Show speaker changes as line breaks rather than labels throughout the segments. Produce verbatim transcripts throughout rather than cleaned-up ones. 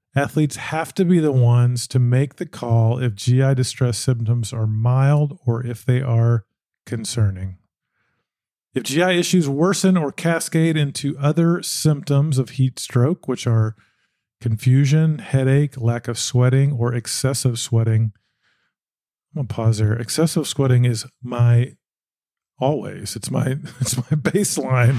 Athletes have to be the ones to make the call if G I distress symptoms are mild or if they are concerning. If G I issues worsen or cascade into other symptoms of heat stroke, which are confusion, headache, lack of sweating, or excessive sweating, I'm going to pause there. Excessive sweating is my always. It's my it's my baseline.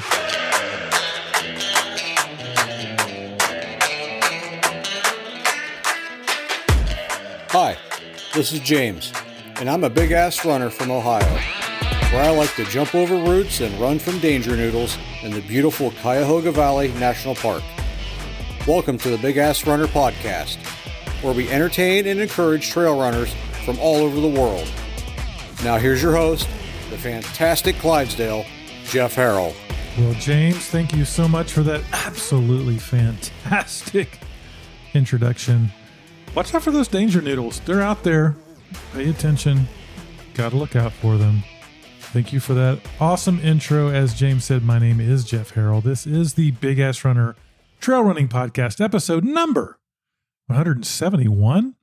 Hi, this is James, and I'm a big-ass runner from Ohio, where I like to jump over roots and run from danger noodles in the beautiful Cuyahoga Valley National Park. Welcome to the Big Ass Runner Podcast, where we entertain and encourage trail runners from all over the world. Now here's your host, the fantastic Clydesdale, Jeff Harrell.
Well, James, thank you so much for that absolutely fantastic introduction. Watch out for those danger noodles. They're out there. Pay attention. Got to look out for them. Thank you for that awesome intro. As James said, my name is Jeff Harrell. This is the Big Ass Runner Trail Running Podcast, episode number one seventy-one.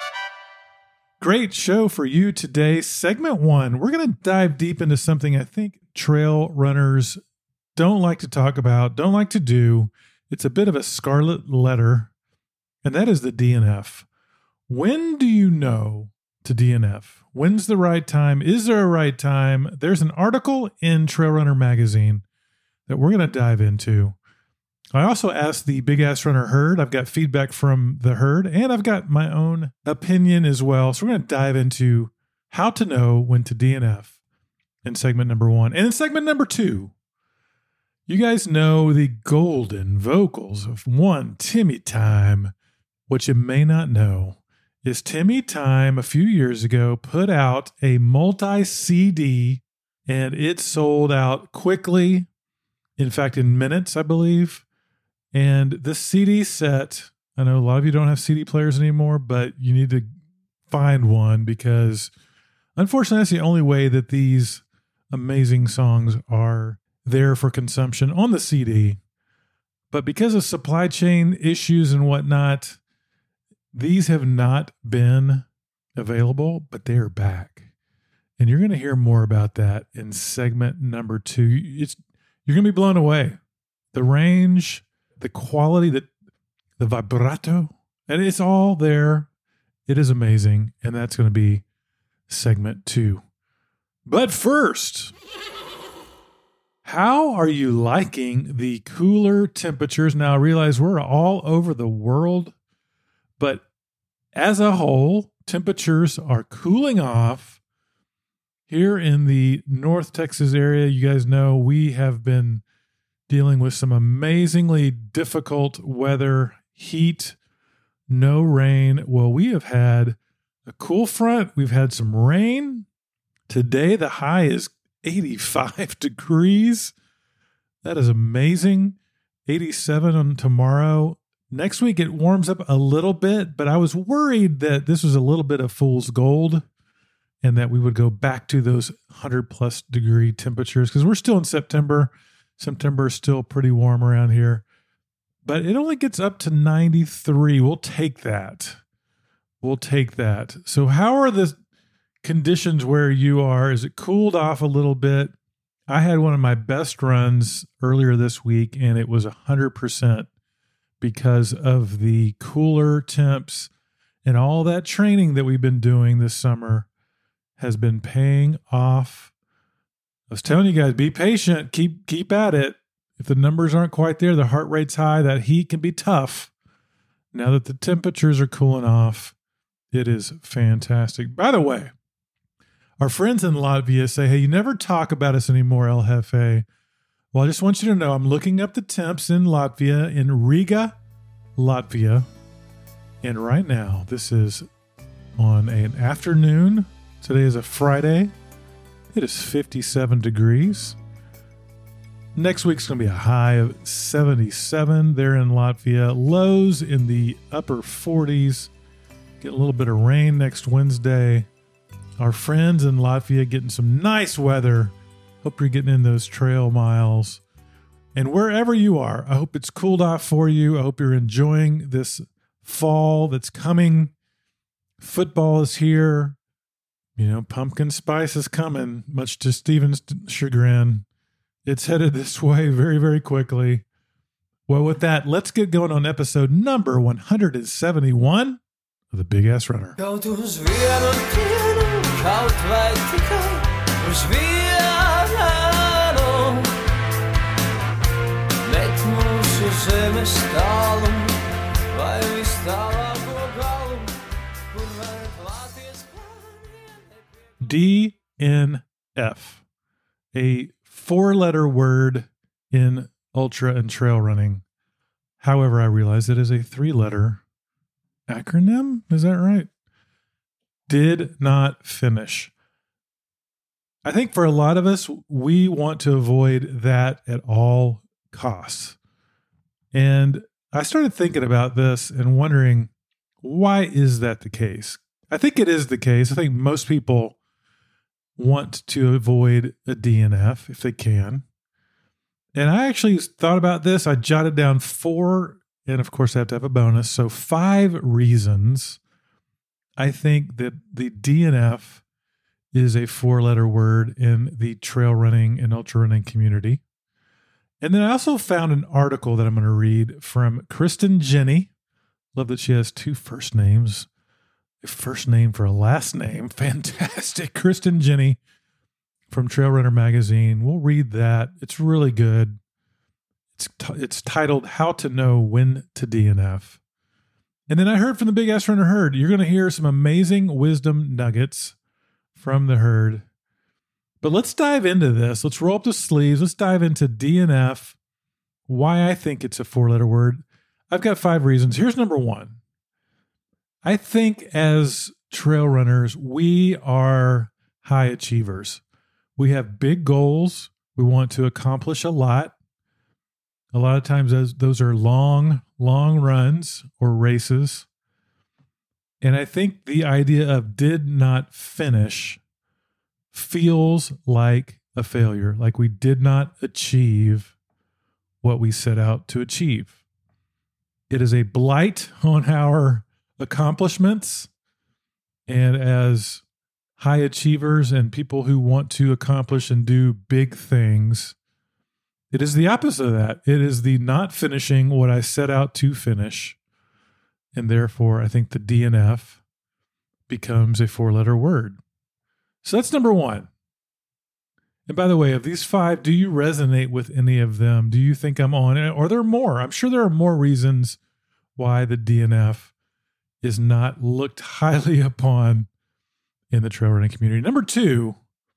Great show for you today. Segment one, we're going to dive deep into something I think trail runners don't like to talk about, don't like to do. It's a bit of a scarlet letter, and that is the D N F. When do you know to D N F? When's the right time? Is there a right time? There's an article in Trail Runner magazine that we're going to dive into. I also asked the Big Ass Runner herd. I've got feedback from the herd, and I've got my own opinion as well. So we're going to dive into how to know when to D N F in segment number one. And in segment number two, you guys know the golden vocals of one Timmy Time. What you may not know is Timmy Time a few years ago put out a multi-C D, and it sold out quickly. In fact, in minutes, I believe. And the C D set, I know a lot of you don't have C D players anymore, but you need to find one because unfortunately, that's the only way that these amazing songs are there for consumption on the C D. But because of supply chain issues and whatnot, these have not been available, but they are back. And you're going to hear more about that in segment number two. It's, you're going to be blown away. The range, the quality, the, the vibrato, and it's all there. It is amazing. And that's going to be segment two. But first, how are you liking the cooler temperatures? Now, I realize we're all over the world, but as a whole, temperatures are cooling off. Here in the North Texas area, you guys know we have been dealing with some amazingly difficult weather, heat, no rain. Well, we have had a cool front. We've had some rain. Today, the high is eighty-five degrees. That is amazing. eighty-seven on tomorrow. Next week, it warms up a little bit, but I was worried that this was a little bit of fool's gold and that we would go back to those one hundred plus degree temperatures because we're still in September. September is still pretty warm around here, but it only gets up to ninety-three. We'll take that. We'll take that. So how are the conditions where you are? Is it cooled off a little bit? I had one of my best runs earlier this week, and it was one hundred percent because of the cooler temps and all that training that we've been doing this summer has been paying off. I was telling you guys, be patient, keep keep at it. If the numbers aren't quite there, the heart rate's high, that heat can be tough. Now that the temperatures are cooling off, it is fantastic. By the way, our friends in Latvia say, hey, you never talk about us anymore, El Jefe. Well, I just want you to know I'm looking up the temps in Latvia, in Riga, Latvia. And right now, this is on an afternoon. Today is a Friday. It is fifty-seven degrees. Next week's going to be a high of seventy-seven there in Latvia. Lows in the upper forties. Get a little bit of rain next Wednesday. Our friends in Latvia getting some nice weather. Hope you're getting in those trail miles. And wherever you are, I hope it's cooled off for you. I hope you're enjoying this fall that's coming. Football is here. You know, pumpkin spice is coming, much to Steven's chagrin. It's headed this way very, very quickly. Well, with that, let's get going on episode number one hundred seventy-one of The Big Ass Runner. D N F, a four-letter word in ultra and trail running. However, I realize it is a three-letter acronym. Is that right? Did not finish. I think for a lot of us, we want to avoid that at all costs. And I started thinking about this and wondering, why is that the case? I think it is the case. I think most people want to avoid a D N F if they can. And I actually thought about this. I jotted down four, and of course I have to have a bonus. So five reasons I think that the D N F is a four-letter word in the trail running and ultra running community. And then I also found an article that I'm going to read from Kristen Jenny. Love that she has two first names. A first name for a last name. Fantastic. Kristen Jenny from Trail Runner Magazine. We'll read that. It's really good. It's t- it's titled How to Know When to D N F. And then I heard from the Big Ass Runner Herd. You're going to hear some amazing wisdom nuggets from the herd. But let's dive into this. Let's roll up the sleeves. Let's dive into D N F, why I think it's a four-letter word. I've got five reasons. Here's number one. I think as trail runners, we are high achievers. We have big goals. We want to accomplish a lot. A lot of times those, those are long, long runs or races. And I think the idea of did not finish feels like a failure, like we did not achieve what we set out to achieve. It is a blight on our accomplishments, and as high achievers and people who want to accomplish and do big things, it is the opposite of that. It is the not finishing what I set out to finish, and therefore I think the D N F becomes a four-letter word. So that's number one. And by the way, of these five, do you resonate with any of them? Do you think I'm on it? Or are there more? I'm sure there are more reasons why the D N F is not looked highly upon in the trail running community. Number two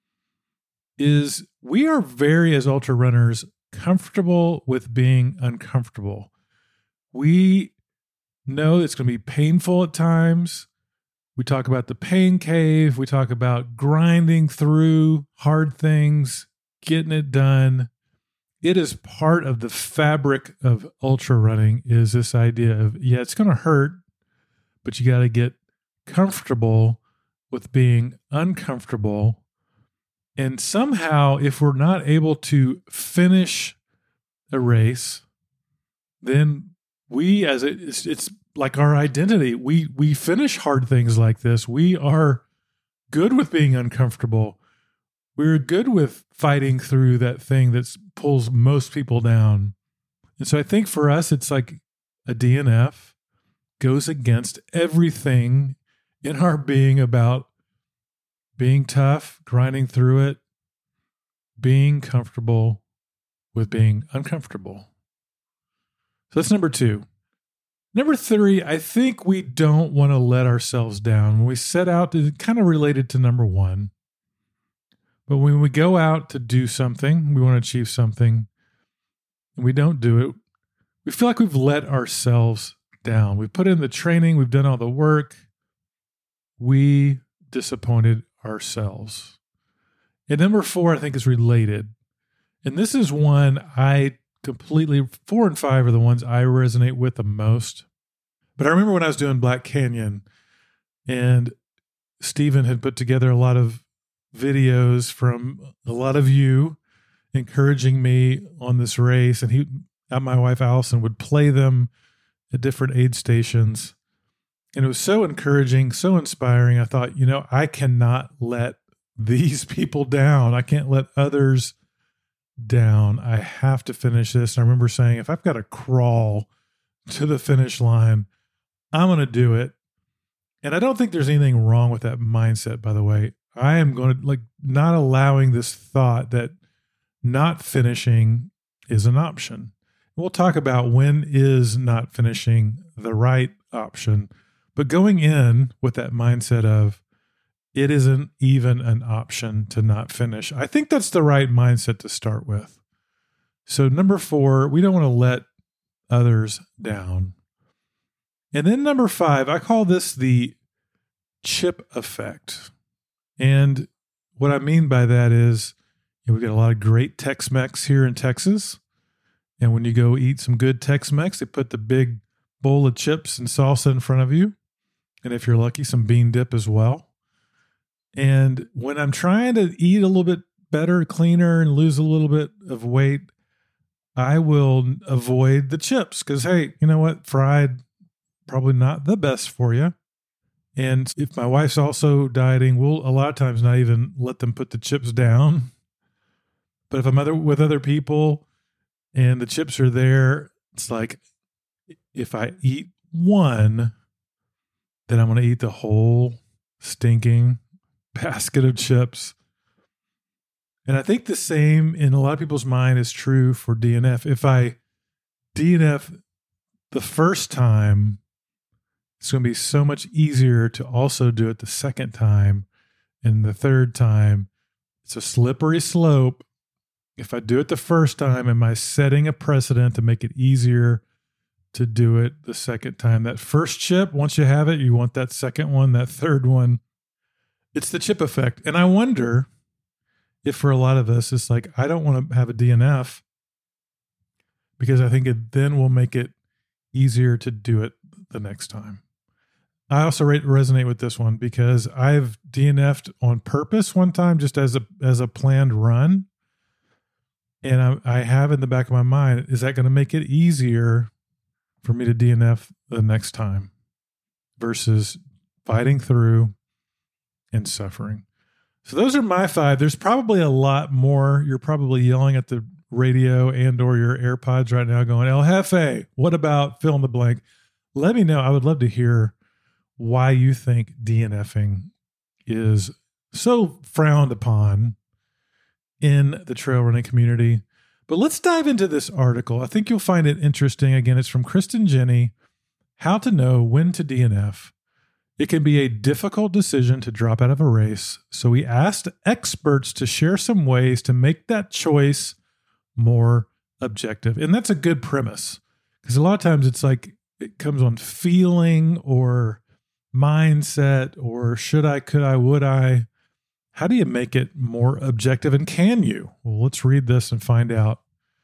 is we are very, as ultra runners, comfortable with being uncomfortable. We know it's going to be painful at times. We talk about the pain cave. We talk about grinding through hard things, getting it done. It is part of the fabric of ultra running, is this idea of, yeah, it's going to hurt, but you got to get comfortable with being uncomfortable. And somehow, if we're not able to finish a race, then we, as it, it's, it's like our identity, we we finish hard things like this. We are good with being uncomfortable. We're good with fighting through that thing that pulls most people down. And so I think for us, it's like a D N F goes against everything in our being about being tough, grinding through it, being comfortable with being uncomfortable. So that's number two. Number three, I think we don't want to let ourselves down. When we set out, to kind of related to number one, but when we go out to do something, we want to achieve something, and we don't do it, we feel like we've let ourselves down. We've put in the training, we've done all the work, we disappointed ourselves. And number four, I think, is related. And this is one I completely, four and five are the ones I resonate with the most. But I remember when I was doing Black Canyon and Steven had put together a lot of videos from a lot of you encouraging me on this race. And he, my wife Allison, would play them at different aid stations. And it was so encouraging, so inspiring. I thought, you know, I cannot let these people down. I can't let others down. I have to finish this. And I remember saying, if I've got to crawl to the finish line, I'm going to do it. And I don't think there's anything wrong with that mindset, by the way. I am going to, like, not allowing this thought that not finishing is an option. We'll talk about when is not finishing the right option, but going in with that mindset of it isn't even an option to not finish. I think that's the right mindset to start with. So number four, we don't want to let others down. And then number five, I call this the chip effect. And what I mean by that is, you know, we've got a lot of great Tex-Mex here in Texas. And when you go eat some good Tex-Mex, they put the big bowl of chips and salsa in front of you. And if you're lucky, some bean dip as well. And when I'm trying to eat a little bit better, cleaner, and lose a little bit of weight, I will avoid the chips because, hey, you know what? Fried, probably not the best for you. And if my wife's also dieting, we'll a lot of times not even let them put the chips down. But if I'm other, with other people and the chips are there, it's like if I eat one, then I'm going to eat the whole stinking basket of chips. And I think the same in a lot of people's mind is true for D N F. If I D N F the first time, it's going to be so much easier to also do it the second time and the third time. It's a slippery slope. If I do it the first time, am I setting a precedent to make it easier to do it the second time? That first chip, once you have it, you want that second one, that third one. It's the chip effect. And I wonder if for a lot of us, it's like, I don't want to have a D N F because I think it then will make it easier to do it the next time. I also re- resonate with this one because I've D N F'd on purpose one time just as a as a planned run. And I, I have in the back of my mind, is that going to make it easier for me to D N F the next time versus fighting through and suffering? So those are my five. There's probably a lot more. You're probably yelling at the radio and or your AirPods right now going, El Jefe, what about fill in the blank? Let me know. I would love to hear why you think DNFing is so frowned upon in the trail running community. But let's dive into this article. I think you'll find it interesting. Again, it's from Kristen Jenny, How to Know When to D N F. It can be a difficult decision to drop out of a race, so we asked experts to share some ways to make that choice more objective. And that's a good premise, because a lot of times it's like it comes on feeling or mindset or should I, could I, would I. How do you make it more objective, and can you? Well, let's read this and find out.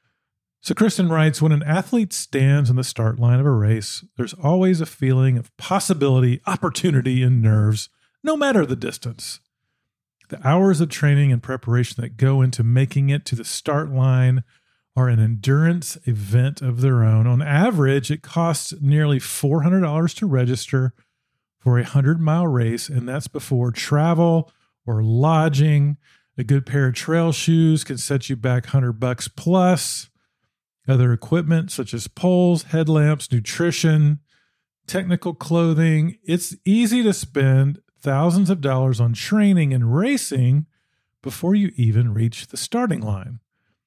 So Kristen writes, when an athlete stands on the start line of a race, there's always a feeling of possibility, opportunity, and nerves, no matter the distance. The hours of training and preparation that go into making it to the start line are an endurance event of their own. On average, it costs nearly four hundred dollars to register for a hundred-mile race, and that's before travel or lodging. A good pair of trail shoes can set you back one hundred bucks plus. Other equipment such as poles, headlamps, nutrition, technical clothing. It's easy to spend thousands of dollars on training and racing before you even reach the starting line.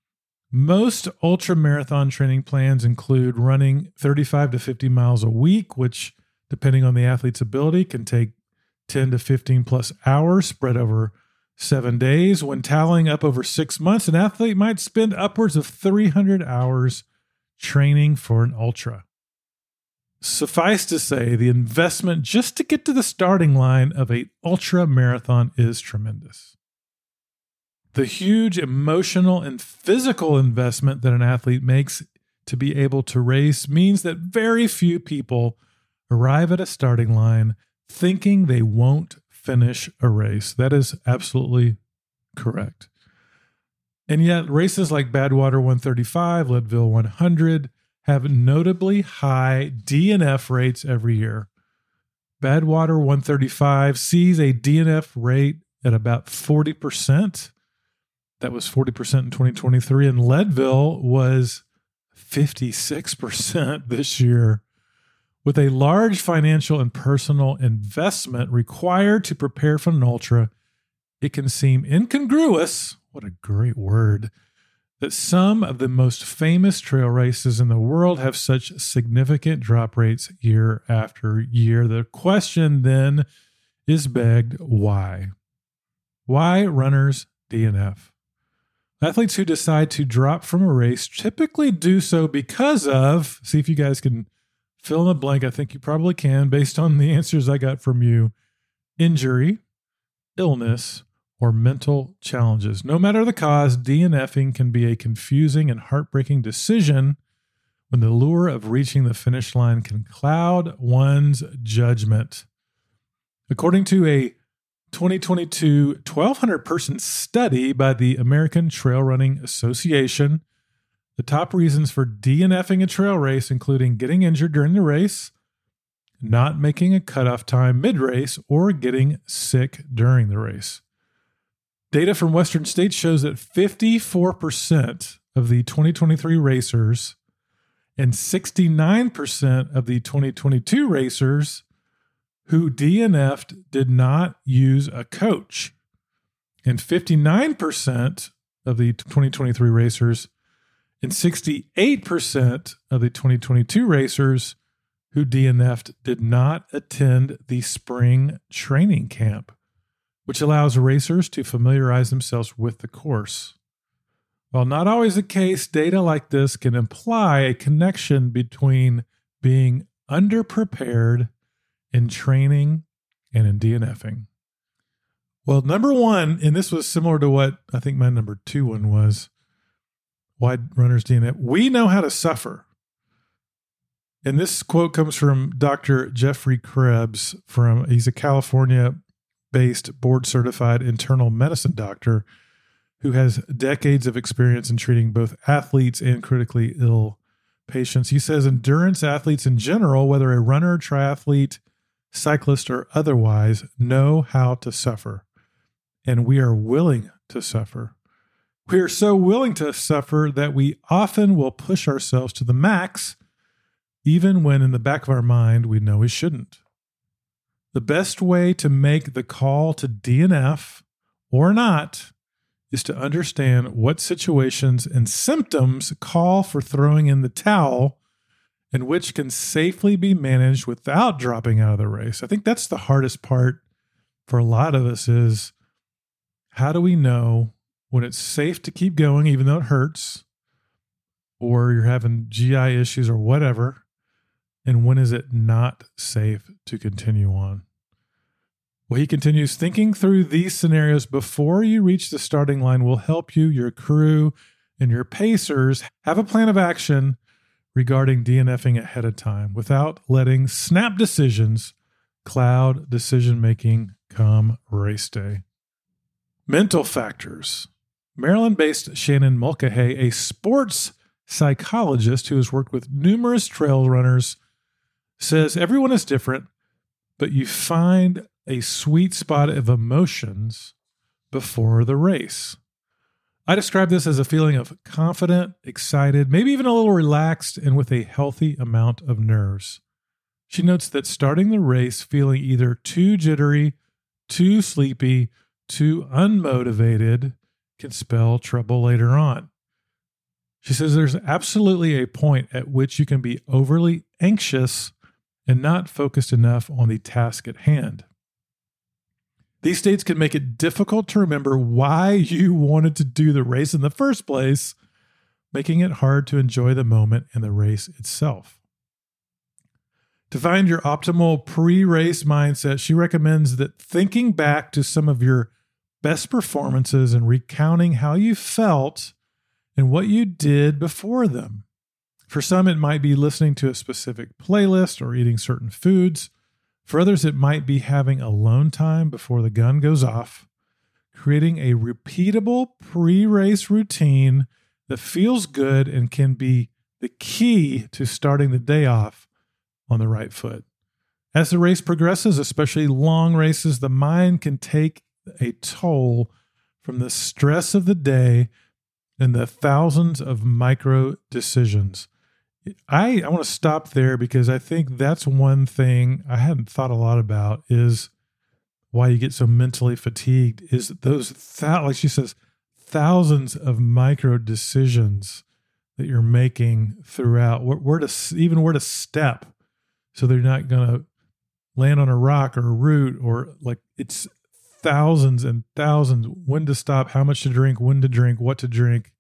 Most ultra marathon training plans include running thirty-five to fifty miles a week, which, depending on the athlete's ability, can take ten to fifteen plus hours spread over seven days. When tallying up over six months, an athlete might spend upwards of three hundred hours training for an ultra. Suffice to say, the investment just to get to the starting line of an ultra marathon is tremendous. The huge emotional and physical investment that an athlete makes to be able to race means that very few people arrive at a starting line thinking they won't finish a race. That is absolutely correct. And yet races like Badwater one thirty-five, Leadville one hundred have notably high D N F rates every year. Badwater one thirty-five sees a D N F rate at about forty percent. That was forty percent in twenty twenty-three, and Leadville was fifty-six percent this year. With a large financial and personal investment required to prepare for an ultra, it can seem incongruous, what a great word, that some of the most famous trail races in the world have such significant drop rates year after year. The question then is begged, why? Why runners D N F? Athletes who decide to drop from a race typically do so because of, see if you guys can fill in the blank. I think you probably can based on the answers I got from you. Injury, illness, or mental challenges. No matter the cause, DNFing can be a confusing and heartbreaking decision when the lure of reaching the finish line can cloud one's judgment. According to a twenty twenty-two twelve hundred person study by the American Trail Running Association, the top reasons for DNFing a trail race, including getting injured during the race, not making a cutoff time mid-race, or getting sick during the race. Data from Western States shows that fifty-four percent of the twenty twenty-three racers and sixty-nine percent of the twenty twenty-two racers who D N F'd did not use a coach. And fifty-nine percent of the twenty twenty-three racers and sixty-eight percent of the twenty twenty-two racers who D N F'd did not attend the spring training camp, which allows racers to familiarize themselves with the course. While not always the case, data like this can imply a connection between being underprepared in training and in DNFing. Well, number one, and this was similar to what I think my number two one was, why runners D N F. We know how to suffer. And this quote comes from Doctor Jeffrey Krebs. From he's a California-based board-certified internal medicine doctor who has decades of experience in treating both athletes and critically ill patients. He says endurance athletes in general, whether a runner, triathlete, cyclist, or otherwise, know how to suffer. And we are willing to suffer. We are so willing to suffer that we often will push ourselves to the max, even when in the back of our mind we know we shouldn't. The best way to make the call to D N F or not is to understand what situations and symptoms call for throwing in the towel and which can safely be managed without dropping out of the race. I think that's the hardest part for a lot of us is how do we know when it's safe to keep going even though it hurts, or you're having G I issues or whatever, and when is it not safe to continue on? Well, he continues, thinking through these scenarios before you reach the starting line will help you, your crew, and your pacers have a plan of action regarding DNFing ahead of time without letting snap decisions cloud decision-making come race day. Mental factors. Maryland-based Shannon Mulcahy, a sports psychologist who has worked with numerous trail runners, says everyone is different, but you find a sweet spot of emotions before the race. I describe this as a feeling of confident, excited, maybe even a little relaxed, and with a healthy amount of nerves. She notes that starting the race feeling either too jittery, too sleepy, too unmotivated can spell trouble later on. She says there's absolutely a point at which you can be overly anxious and not focused enough on the task at hand. These states can make it difficult to remember why you wanted to do the race in the first place, making it hard to enjoy the moment and the race itself. To find your optimal pre-race mindset, she recommends that thinking back to some of your best performances and recounting how you felt and what you did before them. For some, it might be listening to a specific playlist or eating certain foods. For others, it might be having alone time before the gun goes off, creating a repeatable pre-race routine that feels good and can be the key to starting the day off on the right foot. As the race progresses, especially long races, the mind can take a toll from the stress of the day and the thousands of micro decisions. I, I want to stop there because I think that's one thing I hadn't thought a lot about is why you get so mentally fatigued is those, th- like she says, thousands of micro decisions that you're making throughout, where, where to, even where to step so they're not going to land on a rock or a root, or like it's thousands and thousands, when to stop, how much to drink, when to drink, what to drink.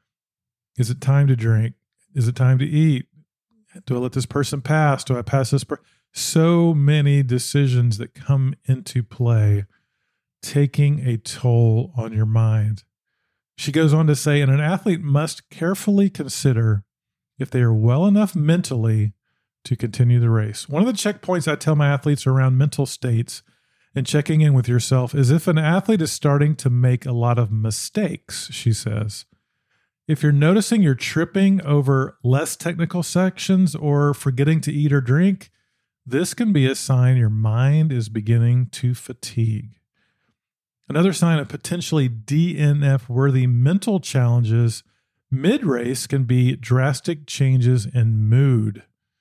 Is it time to drink? Is it time to eat? Do I let this person pass? Do I pass this person? So many decisions that come into play, taking a toll on your mind. She goes on to say, and an athlete must carefully consider if they are well enough mentally to continue the race. One of the checkpoints I tell my athletes around mental states and checking in with yourself is if an athlete is starting to make a lot of mistakes, she says. If you're noticing you're tripping over less technical sections or forgetting to eat or drink, this can be a sign your mind is beginning to fatigue. Another sign of potentially D N F-worthy mental challenges mid-race can be drastic changes in mood.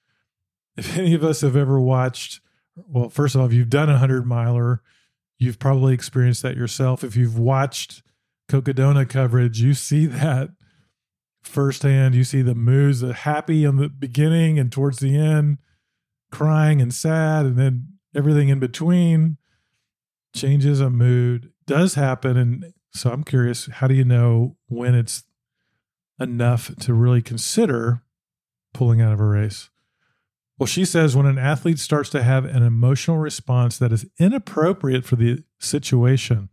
If any of us have ever watched, well, first of all, if you've done a hundred-miler, you've probably experienced that yourself. If you've watched Cocodona coverage, you see that firsthand. You see the moods, the happy in the beginning and towards the end, crying and sad, and then everything in between. Changes of mood does happen. And so I'm curious, how do you know when it's enough to really consider pulling out of a race? Well, she says when an athlete starts to have an emotional response that is inappropriate for the situation,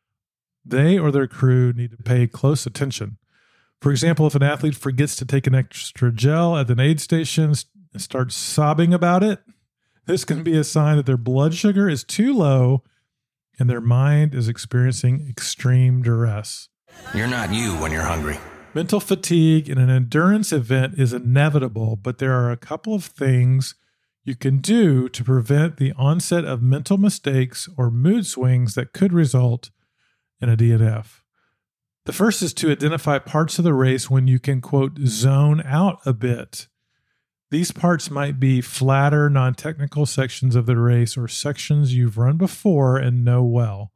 they or their crew need to pay close attention. For example, if an athlete forgets to take an extra gel at an aid station and starts sobbing about it, this can be a sign that their blood sugar is too low and their mind is experiencing extreme duress.
You're not you when you're hungry.
Mental fatigue in an endurance event is inevitable, but there are a couple of things you can do to prevent the onset of mental mistakes or mood swings that could result in a D N F. The first is to identify parts of the race when you can, quote, zone out a bit. These parts might be flatter, non-technical sections of the race or sections you've run before and know well.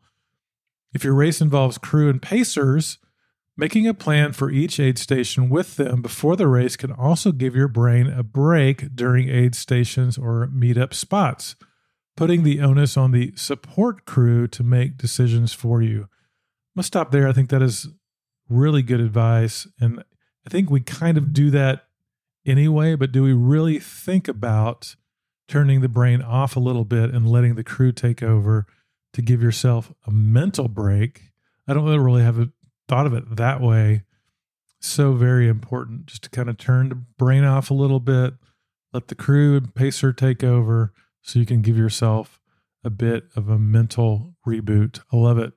If your race involves crew and pacers, making a plan for each aid station with them before the race can also give your brain a break during aid stations or meetup spots, putting the onus on the support crew to make decisions for you. I'm going to stop there. I think that is really good advice. And I think we kind of do that anyway, but do we really think about turning the brain off a little bit and letting the crew take over to give yourself a mental break? I don't really have a thought of it that way. So very important just to kind of turn the brain off a little bit, let the crew and pacer take over so you can give yourself a bit of a mental reboot. I love it.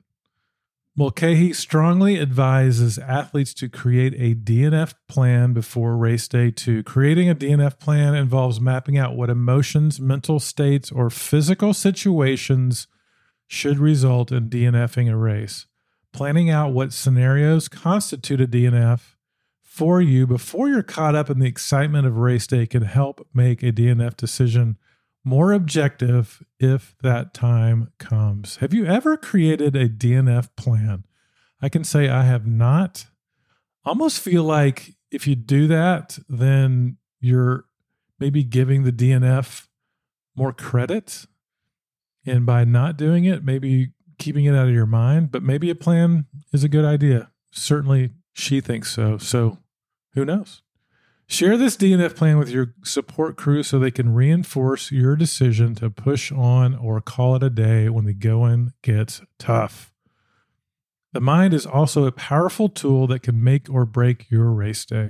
Mulcahy strongly advises athletes to create a D N F plan before race day two. Creating a D N F plan involves mapping out what emotions, mental states, or physical situations should result in DNFing a race. Planning out what scenarios constitute a D N F for you before you're caught up in the excitement of race day can help make a D N F decision more objective if that time comes. Have you ever created a D N F plan? I can say I have not. Almost feel like if you do that, then you're maybe giving the D N F more credit. And by not doing it, maybe keeping it out of your mind, but maybe a plan is a good idea. Certainly she thinks so. So who knows? Share this D N F plan with your support crew so they can reinforce your decision to push on or call it a day when the going gets tough. The mind is also a powerful tool that can make or break your race day.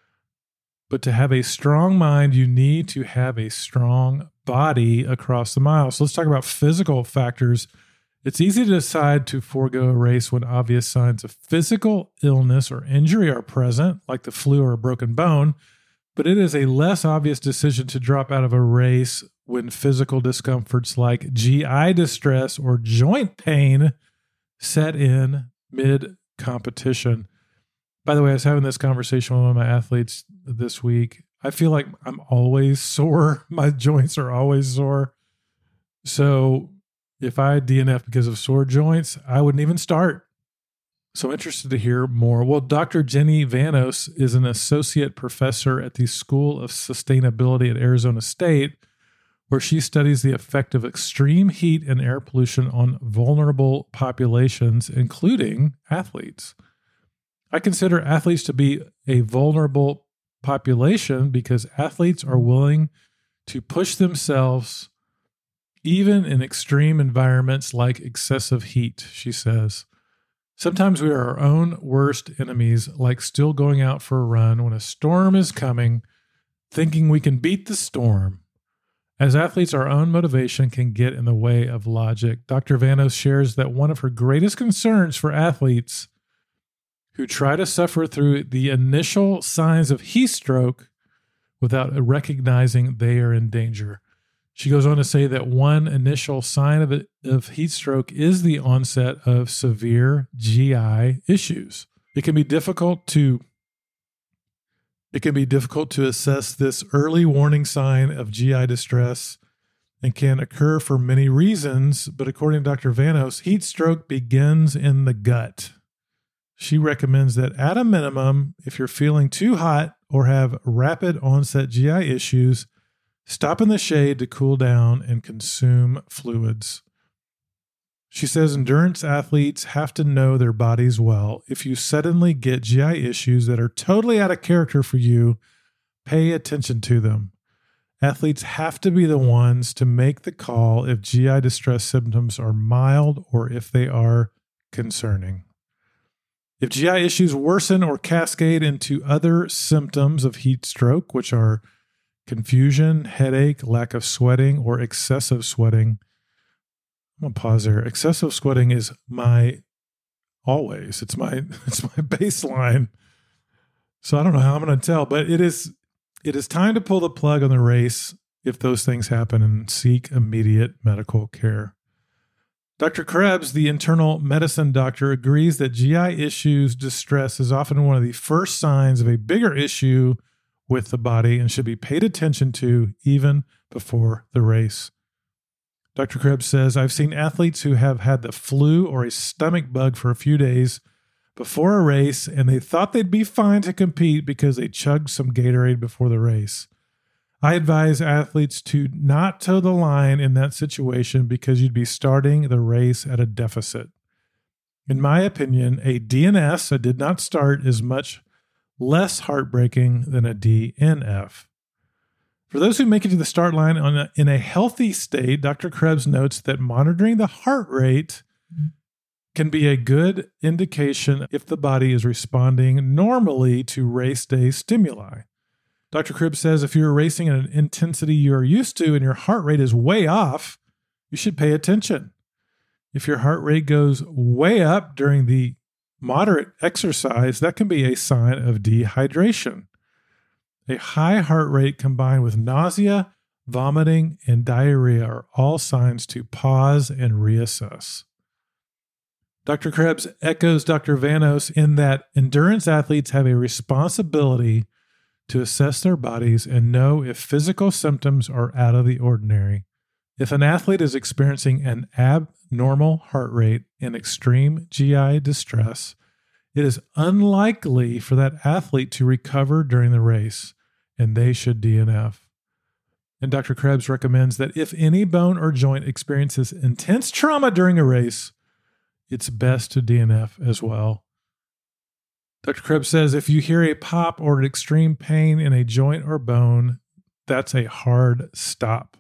But to have a strong mind, you need to have a strong body across the mile. So let's talk about physical factors. It's easy to decide to forego a race when obvious signs of physical illness or injury are present, like the flu or a broken bone, but it is a less obvious decision to drop out of a race when physical discomforts like G I distress or joint pain set in mid-competition. By the way, I was having this conversation with one of my athletes this week. I feel like I'm always sore. My joints are always sore. So if I D N F because of sore joints, I wouldn't even start. So I'm interested to hear more. Well, Doctor Jenny Vanos is an associate professor at the School of Sustainability at Arizona State, where she studies the effect of extreme heat and air pollution on vulnerable populations, including athletes. I consider athletes to be a vulnerable population because athletes are willing to push themselves even in extreme environments like excessive heat, she says. Sometimes we are our own worst enemies, like still going out for a run when a storm is coming, thinking we can beat the storm. As athletes, our own motivation can get in the way of logic. Doctor Vanos shares that one of her greatest concerns for athletes who try to suffer through the initial signs of heat stroke without recognizing they are in danger. She goes on to say that one initial sign of, it, of heat stroke is the onset of severe G I issues. It can be difficult to it can be difficult to assess this early warning sign of G I distress and can occur for many reasons, but according to Doctor Vanos, heat stroke begins in the gut. She recommends that at a minimum, if you're feeling too hot or have rapid onset G I issues, stop in the shade to cool down and consume fluids. She says endurance athletes have to know their bodies well. If you suddenly get G I issues that are totally out of character for you, pay attention to them. Athletes have to be the ones to make the call if G I distress symptoms are mild or if they are concerning. If G I issues worsen or cascade into other symptoms of heat stroke, which are confusion, headache, lack of sweating, or excessive sweating. I'm going to pause there. Excessive sweating is my always. It's my it's my baseline. So I don't know how I'm going to tell, but it is it is time to pull the plug on the race if those things happen and seek immediate medical care. Doctor Krebs, the internal medicine doctor, agrees that G I issues distress is often one of the first signs of a bigger issue with the body and should be paid attention to even before the race. Doctor Krebs says, I've seen athletes who have had the flu or a stomach bug for a few days before a race, and they thought they'd be fine to compete because they chugged some Gatorade before the race. I advise athletes to not toe the line in that situation because you'd be starting the race at a deficit. In my opinion, a D N S, a did not start, is much less heartbreaking than a D N F. For those who make it to the start line on a, in a healthy state, Doctor Krebs notes that monitoring the heart rate can be a good indication if the body is responding normally to race day stimuli. Doctor Krebs says if you're racing at an intensity you are used to and your heart rate is way off, you should pay attention. If your heart rate goes way up during the moderate exercise, that can be a sign of dehydration. A high heart rate combined with nausea, vomiting, and diarrhea are all signs to pause and reassess. Doctor Krebs echoes Doctor Vanos in that endurance athletes have a responsibility to assess their bodies and know if physical symptoms are out of the ordinary. If an athlete is experiencing an abnormal heart rate and extreme G I distress, it is unlikely for that athlete to recover during the race, and they should D N F. And Doctor Krebs recommends that if any bone or joint experiences intense trauma during a race, it's best to D N F as well. Doctor Krebs says if you hear a pop or an extreme pain in a joint or bone, that's a hard stop.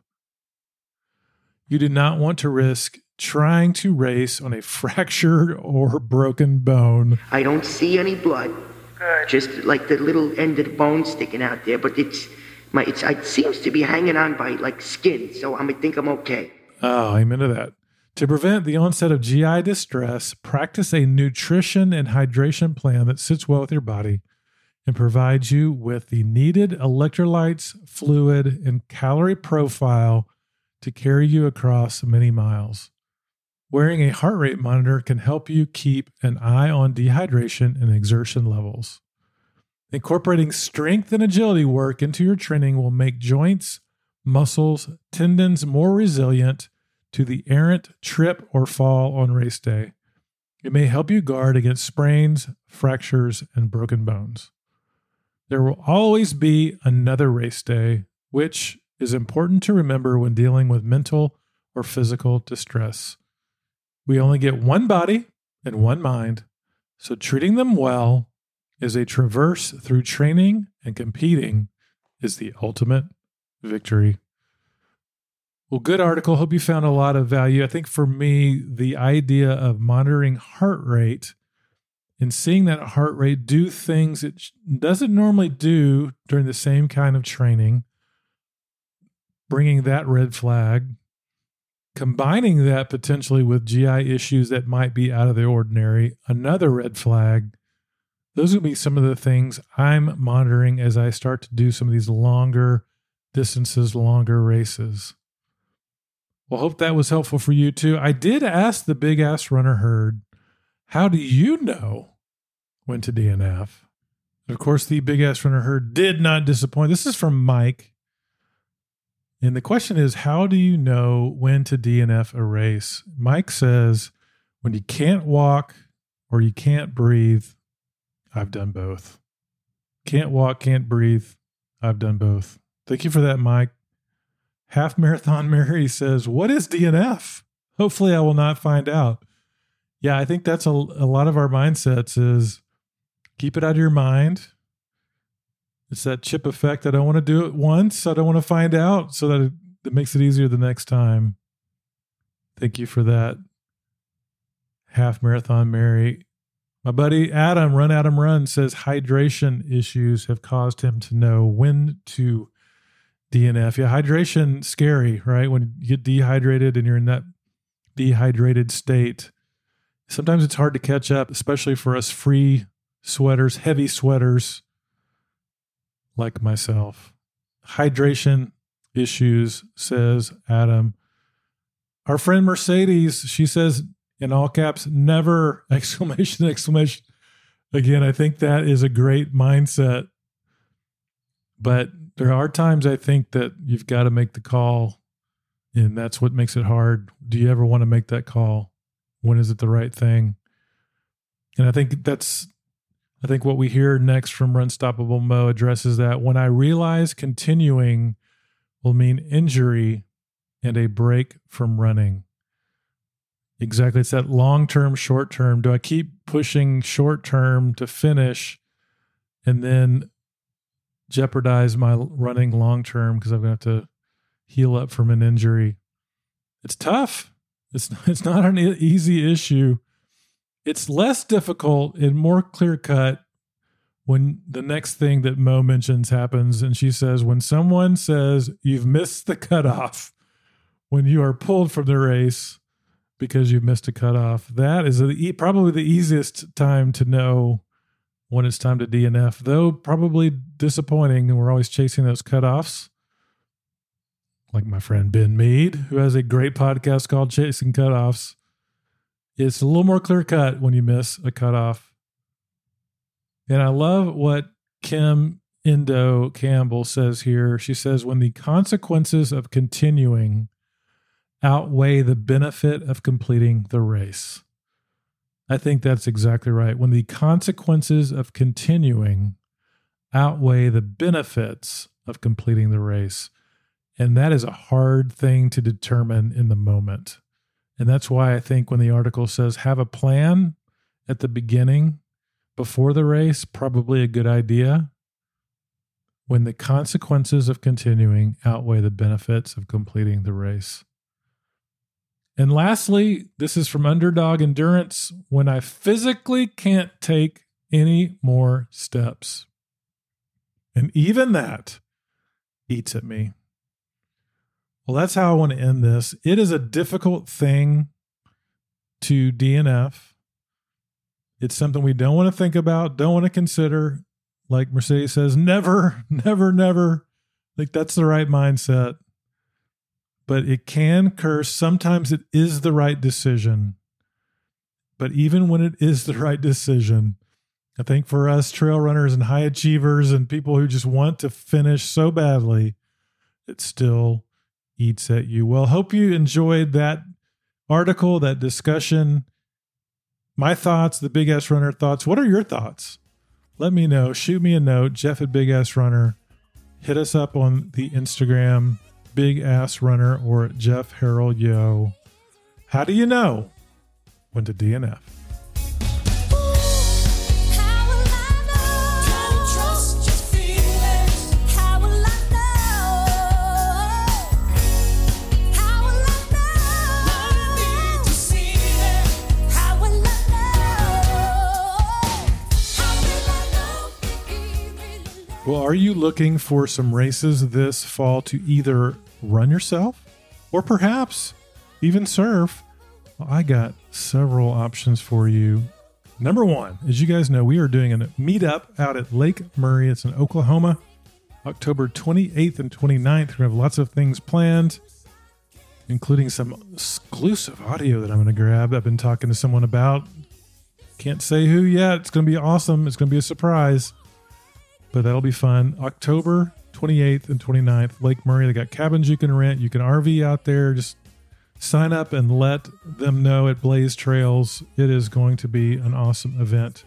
You do not want to risk trying to race on a fractured or broken bone.
I don't see any blood. Good. Just like the little end of the bone sticking out there, but it's my it's it seems to be hanging on by like skin, so I think I'm okay.
Oh, amen to that. To prevent the onset of G I distress, practice a nutrition and hydration plan that sits well with your body and provides you with the needed electrolytes, fluid, and calorie profile to carry you across many miles. Wearing a heart rate monitor can help you keep an eye on dehydration and exertion levels. Incorporating strength and agility work into your training will make joints, muscles, tendons more resilient to the errant trip or fall on race day. It may help you guard against sprains, fractures, and broken bones. There will always be another race day, which is important to remember when dealing with mental or physical distress. We only get one body and one mind, so treating them well is a traverse through training, and competing is the ultimate victory. Well, good article. Hope you found a lot of value. I think for me, the idea of monitoring heart rate and seeing that heart rate do things it doesn't normally do during the same kind of training, bringing that red flag, combining that potentially with G I issues that might be out of the ordinary, another red flag. Those would be some of the things I'm monitoring as I start to do some of these longer distances, longer races. Well, hope that was helpful for you too. I did ask the Big Ass Runner Herd, how do you know when to D N F? And of course, the Big Ass Runner Herd did not disappoint. This is from Mike. And the question is, how do you know when to D N F a race? Mike says, when you can't walk or you can't breathe. I've done both. Can't walk, can't breathe. I've done both. Thank you for that, Mike. Half Marathon Mary says, what is D N F? Hopefully I will not find out. Yeah, I think that's a, a lot of our mindsets is keep it out of your mind. It's that chip effect. I don't want to do it once. I don't want to find out, so that it, it makes it easier the next time. Thank you for that. Half Marathon Mary. My buddy Adam, Run Adam Run, says hydration issues have caused him to know when to D N F. Yeah, hydration, scary, right? When you get dehydrated and you're in that dehydrated state, sometimes it's hard to catch up, especially for us free sweaters, heavy sweaters like myself. Hydration issues, says Adam. Our friend Mercedes, she says, in all caps, never, exclamation, exclamation. Again, I think that is a great mindset. But there are times I think that you've got to make the call, and that's what makes it hard. Do you ever want to make that call? When is it the right thing? And I think that's, I think what we hear next from Runstoppable Mo addresses that. When I realize continuing will mean injury and a break from running. Exactly. It's that long-term, short-term. Do I keep pushing short-term to finish and then jeopardize my running long-term because I'm going to have to heal up from an injury? It's tough. It's, it's not an easy issue. It's less difficult and more clear-cut when the next thing that Mo mentions happens, and she says, when someone says you've missed the cutoff, when you are pulled from the race because you've missed a cutoff, that is a, probably the easiest time to know when it's time to D N F, though probably disappointing, and we're always chasing those cutoffs. Like my friend Ben Mead, who has a great podcast called Chasing Cutoffs. It's a little more clear-cut when you miss a cutoff. And I love what Kim Indo Campbell says here. She says, when the consequences of continuing outweigh the benefit of completing the race. I think that's exactly right. When the consequences of continuing outweigh the benefits of completing the race. And that is a hard thing to determine in the moment. And that's why I think when the article says have a plan at the beginning before the race, probably a good idea. When the consequences of continuing outweigh the benefits of completing the race. And lastly, this is from Underdog Endurance. When I physically can't take any more steps. And even that eats at me. Well, that's how I want to end this. It is a difficult thing to D N F. It's something we don't want to think about, don't want to consider. Like Mercedes says, never, never, never. Like that's the right mindset. but it can curse. Sometimes it is the right decision. But even when it is the right decision, I think for us trail runners and high achievers and people who just want to finish so badly, it still eats at you. Well, hope you enjoyed that article, that discussion. My thoughts, the Big Ass Runner thoughts. What are your thoughts? Let me know. Shoot me a note, Jeff at Big Ass Runner. Hit us up on the Instagram, Big Ass Runner, or Jeff Harold Yo. How do you know when to D N F? Well, are you looking for some races this fall to either run yourself or perhaps even surf? Well, I got several options for you. Number one, as you guys know, we are doing a meetup out at Lake Murray. It's in Oklahoma, October twenty-eighth and twenty-ninth. We have lots of things planned, including some exclusive audio that I'm going to grab. I've been talking to someone about. Can't say who yet. It's going to be awesome. It's going to be a surprise. But that'll be fun. October twenty-eighth and twenty-ninth, Lake Murray. They got cabins you can rent. You can R V out there. Just sign up and let them know at Blaze Trails. It is going to be an awesome event.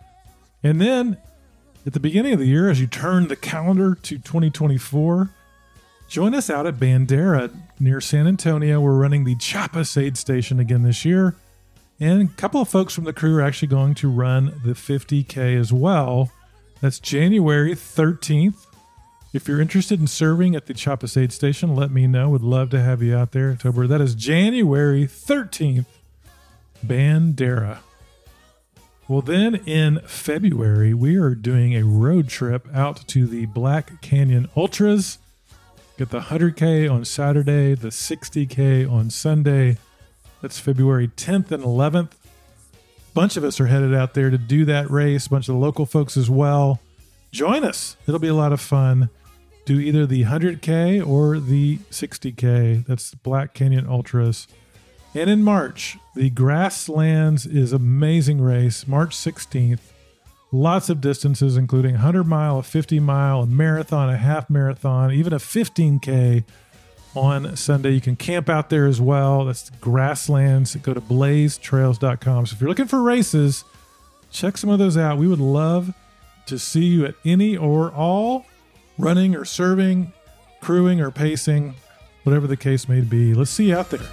And then at the beginning of the year, as you turn the calendar to twenty twenty-four, join us out at Bandera near San Antonio. We're running the Chiapas aid station again this year. And a couple of folks from the crew are actually going to run the fifty K as well. That's January thirteenth. If you're interested in serving at the Chiapas aid station, let me know. Would love to have you out there. October. That is January thirteenth, Bandera. Well, then in February, we are doing a road trip out to the Black Canyon Ultras. Get the one hundred K on Saturday, the sixty K on Sunday. That's February tenth and eleventh. Bunch of us are headed out there to do that race. A bunch of the local folks as well. Join us. It'll be a lot of fun. Do either the one hundred K or the sixty K. That's Black Canyon Ultras. And in March, the Grasslands is an amazing race. March sixteenth. Lots of distances, including a one hundred mile, a fifty mile, a marathon, a half marathon, even a fifteen K. On Sunday, you can camp out there as well. That's Grasslands. Go to blaze trails dot com. So if you're looking for races, check some of those out. We would love to see you at any or all running or serving, crewing or pacing, whatever the case may be. Let's see you out there.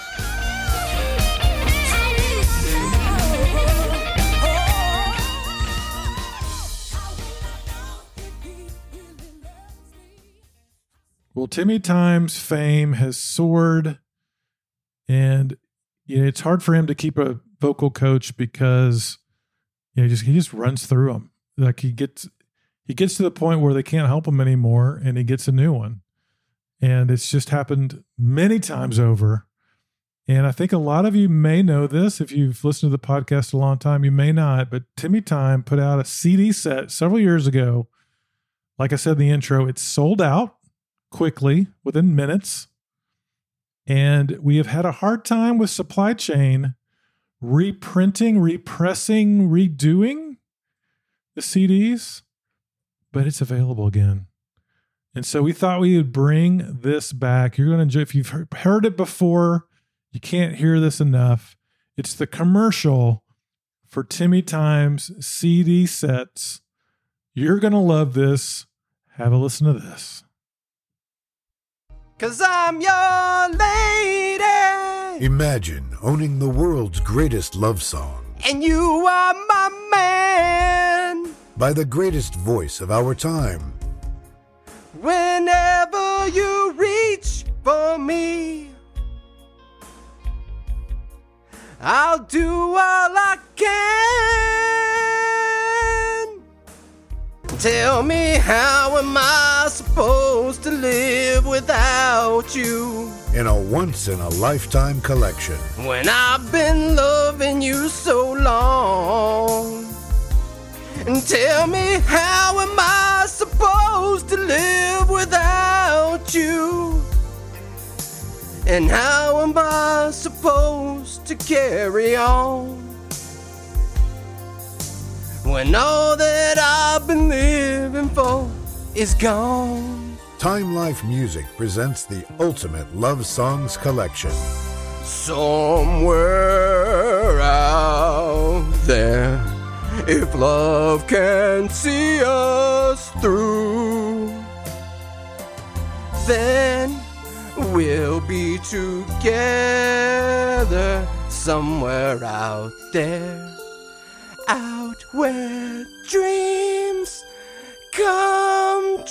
Well, Timmy Time's fame has soared, and you know, it's hard for him to keep a vocal coach because you know, just he just runs through them. Like he gets he gets to the point where they can't help him anymore, and he gets a new one. And it's just happened many times over. And I think a lot of you may know this. If you've listened to the podcast a long time, you may not. But Timmy Time put out a C D set several years ago. Like I said in the intro, it's sold out quickly, within minutes. And we have had a hard time with supply chain reprinting, repressing, redoing the C Ds, but it's available again. And so we thought we would bring this back. You're going to enjoy, if you've heard it before, you can't hear this enough. It's the commercial for Timmy Time's C D sets. You're going to love this. Have a listen to this.
'Cause I'm your lady.
Imagine owning the world's greatest love song.
And you are my man.
By the greatest voice of our time.
Whenever you reach for me, I'll do all I can. Tell me, how am I supposed to live without you?
In a once-in-a-lifetime collection.
When I've been loving you so long. And tell me, how am I supposed to live without you? And how am I supposed to carry on when all that I've been living for is gone?
Time Life Music presents the ultimate love songs collection.
Somewhere out there, if love can see us through, then we'll be together somewhere out there, out where dreams come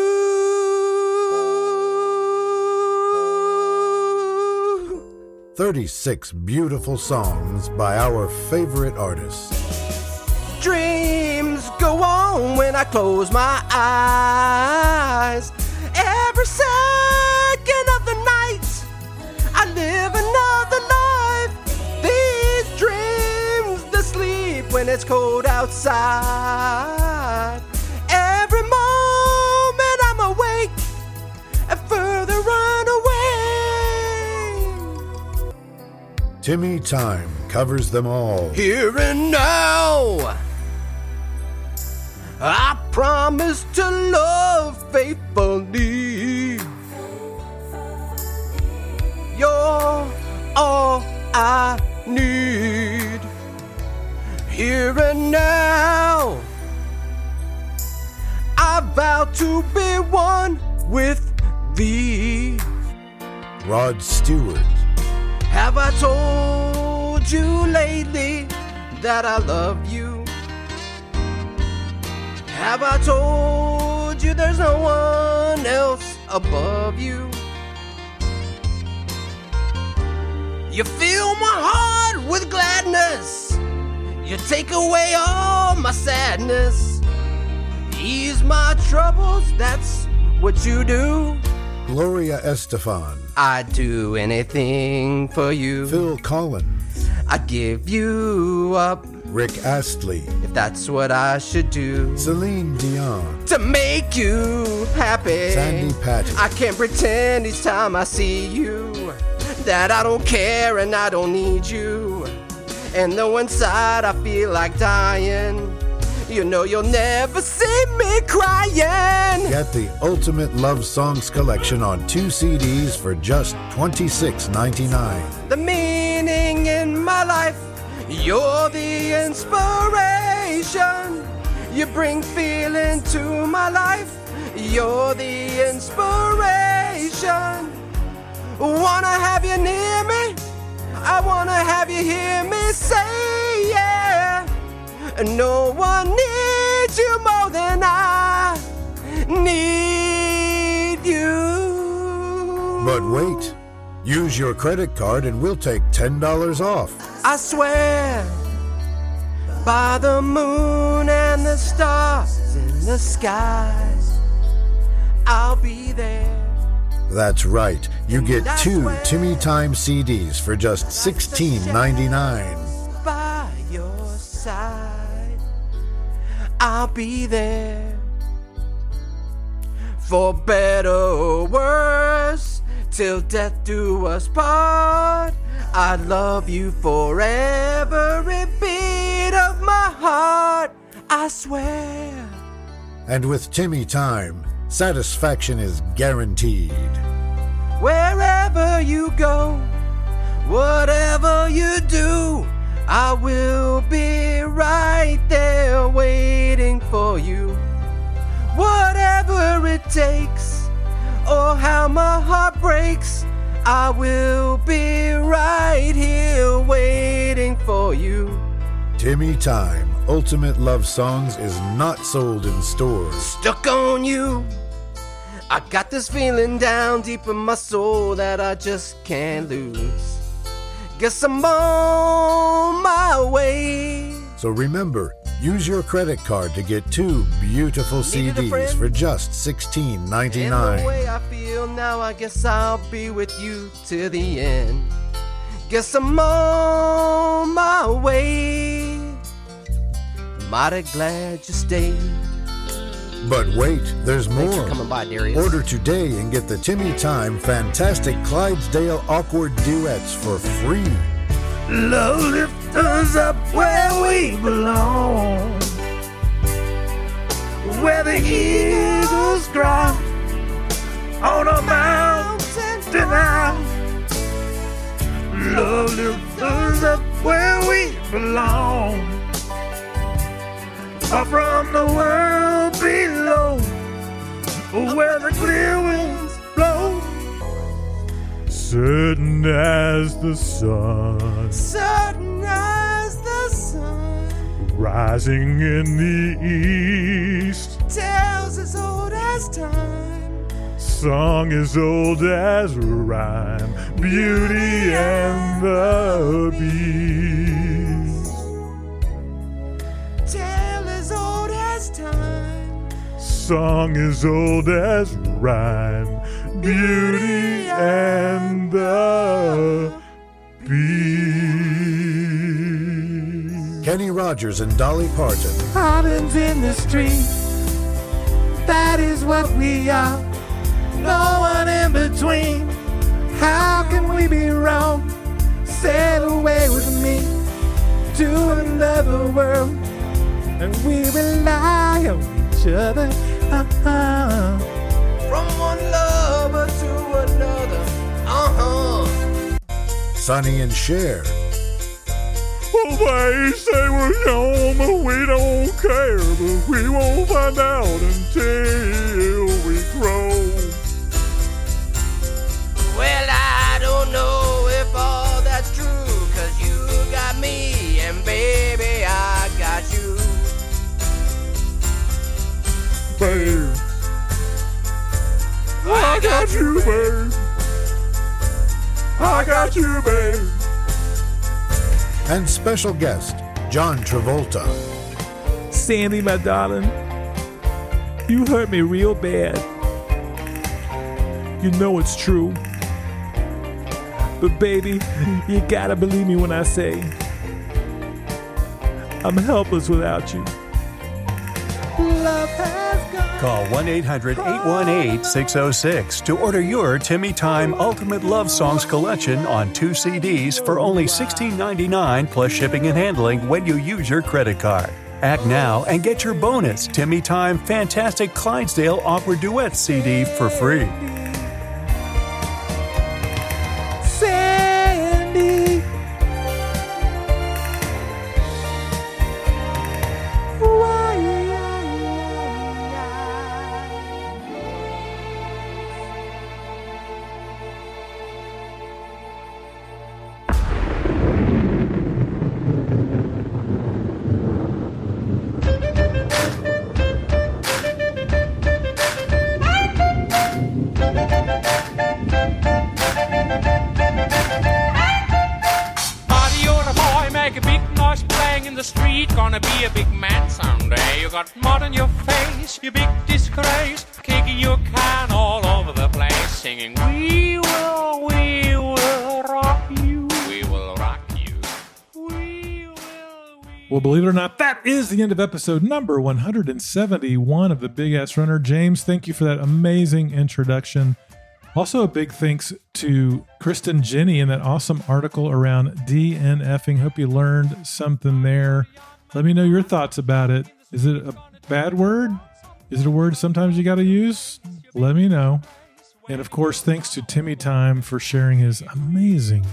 true.
thirty-six beautiful songs by our favorite artists.
Dreams go on when I close my eyes. Every second of the night, I live another life. These dreams, they sleep when it's cold outside. Every moment I'm awake and further run away.
Timmy Time covers them all.
Here and now, I promise to love faithfully. You're all I need. Here and now, I vow to be one with thee.
Rod Stewart.
Have I told you lately that I love you? Have I told you there's no one else above you? You fill my heart with gladness. You take away all my sadness. Ease my troubles, that's what you do.
Gloria Estefan.
I'd do anything for you.
Phil Collins.
I'd give you up
Rick Astley.
if that's what I should do.
Celine Dion.
To make you happy.
Sandy Patton.
I can't pretend each time I see you that I don't care and I don't need you. And though inside I feel like dying, you know you'll never see me crying.
Get the ultimate love songs collection on two C Ds for just twenty-six ninety-nine.
The meaning in my life, you're the inspiration. You bring feeling to my life. You're the inspiration. Wanna have you near me? I wanna have you hear me say yeah. No one needs you more than I need you.
But wait, use your credit card and we'll take ten dollars off.
I swear, by the moon and the stars in the skies, I'll be there.
That's right, you get two Timmy Time C Ds for just sixteen ninety-nine.
By your side, I'll be there. For better or worse, till death do us part. I love you for every beat of my heart, I swear.
And with Timmy Time, satisfaction is guaranteed.
Wherever you go, whatever you do, I will be right there waiting for you. Whatever it takes, or how my heart breaks, I will be right here waiting for you.
Timmy Time Ultimate Love Songs is not sold in stores.
Stuck on you. I got this feeling down deep in my soul that I just can't lose. Guess I'm on my way.
So remember, use your credit card to get two beautiful C Ds for just sixteen ninety-nine.
And the way I feel now, I guess I'll be with you till the end. Guess I'm on my way. Mighty glad you stayed.
But wait, there's
Thanks
more.
for coming by, Darius.
Order today and get the Timmy Time Fantastic Clydesdale Awkward Duets for free.
Love lift us up where we belong, where the eagles cry on a mountain tonight. Love lift us up where we belong, far from the world below, where the clear winds blow.
Certain as the sun,
Certain as the sun,
rising in the east,
tales as old as time,
song as old as rhyme, Beauty and the Beast.
tale as old as time,
Song as old as rhyme, Beauty and the Beast.
Kenny Rogers and Dolly Parton.
Islands in the street, that is what we are. No one in between. How can we be wrong? Sail away with me to another world, and we rely on each other. Uh-huh.
from one lover to another. Uh-huh.
Sonny and Cher.
Well, they say we're young, but we don't care, but we won't find out until we grow.
Well, I don't know if all that's true, 'cause you got me, and baby, I got you.
Babe, I got you, babe. I got you, babe.
And special guest, John Travolta.
Sandy, my darling, you hurt me real bad. You know it's true. But baby, you gotta believe me when I say I'm helpless without you. Love has gone.
Call one eight hundred eight one eight six oh six to order your Timmy Time Ultimate Love Songs collection on two C Ds for only sixteen ninety-nine plus shipping and handling when you use your credit card. Act now and get your bonus Timmy Time Fantastic Clydesdale Awkward Duets C D for free.
Sandy.
Gonna be a big man someday. You got mud on your face, you big disgrace, kicking your can all over the place, singing, we will, we will rock you, we will rock you, we will, we
Well, believe it or not, that is the end of episode number one hundred seventy-one of the Big Ass Runner. James, thank you for that amazing introduction. Also, a big thanks to Kristen Jenny and that awesome article around DNFing. Hope you learned something there. Let me know your thoughts about it. Is it a bad word? Is it a word sometimes you got to use? Let me know. And of course, thanks to Timmy Time for sharing his amazing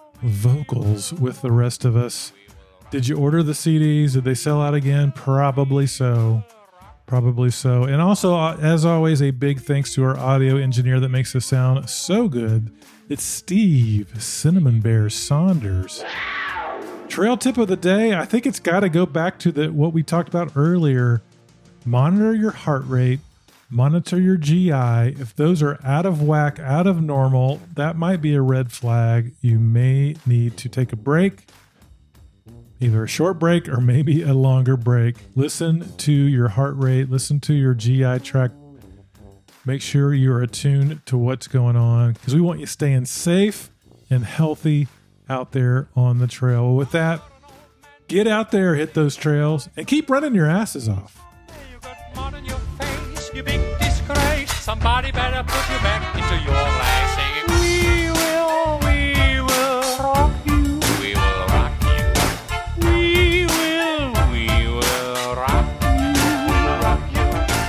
vocals with the rest of us. Did you order the C Ds? Did they sell out again? Probably so. Probably so. And also, uh, as always, a big thanks to our audio engineer that makes us sound so good. It's Steve Cinnamon Bear Saunders. Trail tip of the day, I think it's got to go back to the what we talked about earlier. Monitor your heart rate, monitor your G I. If those are out of whack, out of normal, that might be a red flag. You may need to take a break, either a short break or maybe a longer break. Listen to your heart rate, listen to your G I track. Make sure you're attuned to what's going on because we want you staying safe and healthy out there on the trail. Well, with that, get out there, hit those trails, and keep running your asses off.
You got mud on your face, you big disgrace. Somebody better put you back into your place. Singing, we will, we will rock you. We will rock you. We will, we will rock you. Rock you.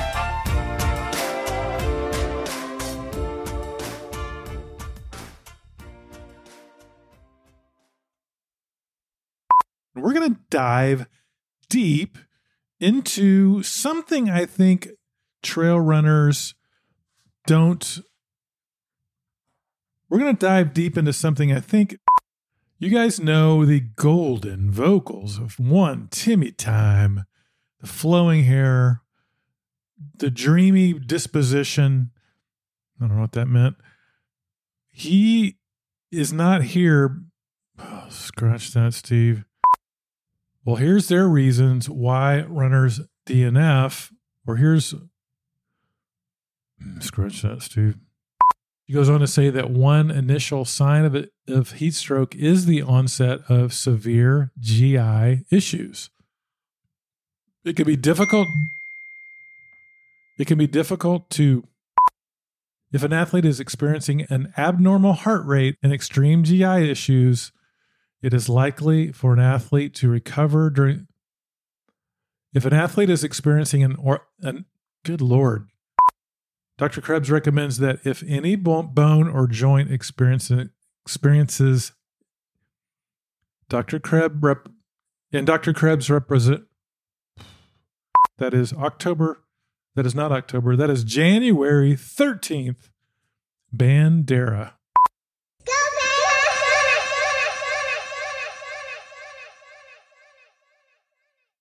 We're going to dive deep into something I think trail runners don't. We're going to dive deep into something I think you guys know, the golden vocals of one Timmy Time, the flowing hair, the dreamy disposition. I don't know what that meant. He is not here. Oh, scratch that, Steve. Well, here's their reasons why runners D N F, or here's, scratch that, Steve. He goes on to say that one initial sign of, it, of heat stroke is the onset of severe G I issues. It can be difficult. It can be difficult to, if an athlete is experiencing an abnormal heart rate and extreme G I issues, it is likely for an athlete to recover during. If an athlete is experiencing an or an good Lord, Doctor Krebs recommends that if any bone or joint experiences experiences, Doctor Krebs rep, and Doctor Krebs represent. That is October. That is not October. That is January thirteenth. Bandera.